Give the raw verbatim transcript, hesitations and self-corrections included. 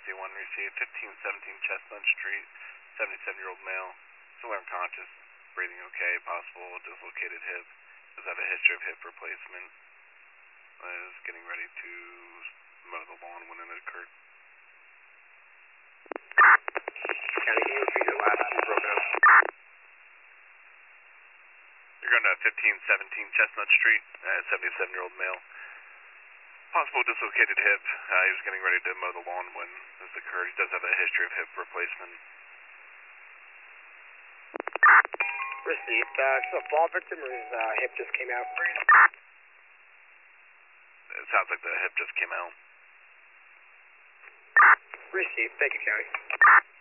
one received, fifteen seventeen Chestnut Street, seventy-seven-year-old male, still unconscious, breathing okay, possible dislocated hip, does have a history of hip replacement, is getting ready to mow the lawn when it occurred. County, can you repeat your last two broken up? You're going to fifteen seventeen Chestnut Street, uh, seventy-seven-year-old male. Possible dislocated hip. Uh, he was getting ready to mow the lawn when this occurred. He does have a history of hip replacement. Received. Uh, so a fall victim or his uh, hip just came out? It sounds like the hip just came out. Received. Thank you, County.